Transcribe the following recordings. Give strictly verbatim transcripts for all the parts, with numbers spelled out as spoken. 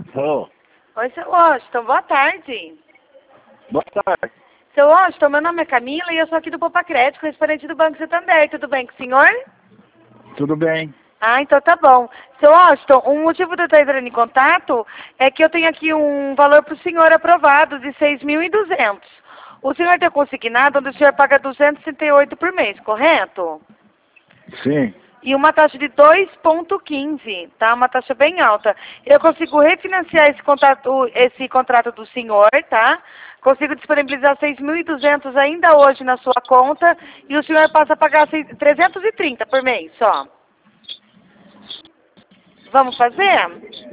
Oh, Oi, seu Washington, boa tarde. boa tarde. Seu Washington, meu nome é Camila e eu sou aqui do Poupa Crédito, correspondente do Banco Santander. Tudo bem com o senhor? Tudo bem? Ah, então tá bom. Seu Washington, o motivo de eu estar entrando em contato é que eu tenho aqui um valor para o senhor aprovado de seis mil e duzentos. O senhor tem consignado onde o senhor paga duzentos e sessenta e oito por mês, correto? Sim. E uma taxa de dois vírgula quinze, tá? Uma taxa bem alta. Eu consigo refinanciar esse contrato, esse contrato do senhor, tá? Consigo disponibilizar seis mil e duzentos ainda hoje na sua conta e o senhor passa a pagar trezentos e trinta por mês só. Vamos fazer?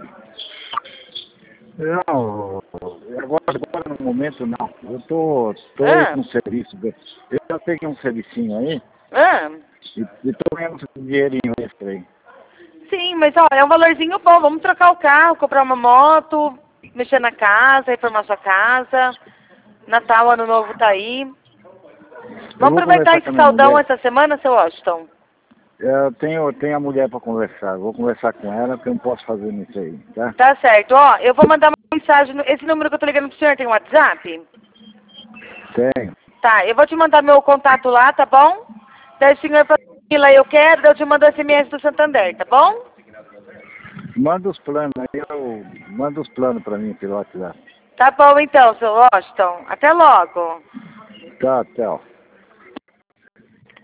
Não, agora, agora no momento não. Eu tô, tô aí Ah, com serviço. Eu já peguei um servicinho aí ah. e, e tô ganhando um dinheirinho extra aí. Sim, mas ó, é um valorzinho bom. Vamos trocar o carro, comprar uma moto, mexer na casa, reformar sua casa. Natal, Ano Novo tá aí. Eu Vamos vou aproveitar conversar com a esse minha saldão mulher. essa semana, seu Washington? Eu tenho, tenho a mulher para conversar. Vou conversar com ela porque eu não posso fazer isso aí, tá? Tá certo. Ó, eu vou mandar uma mensagem. No... Esse número que eu tô ligando pro senhor tem WhatsApp? Tenho. Tá, eu vou te mandar meu contato lá, tá bom? Daí o senhor fala, lá eu quero, daí eu te mando o S M S do Santander, tá bom? Manda os planos aí, eu, manda os planos para mim pelo WhatsApp. Tá bom então, seu Washington. Até logo. Tá, tchau.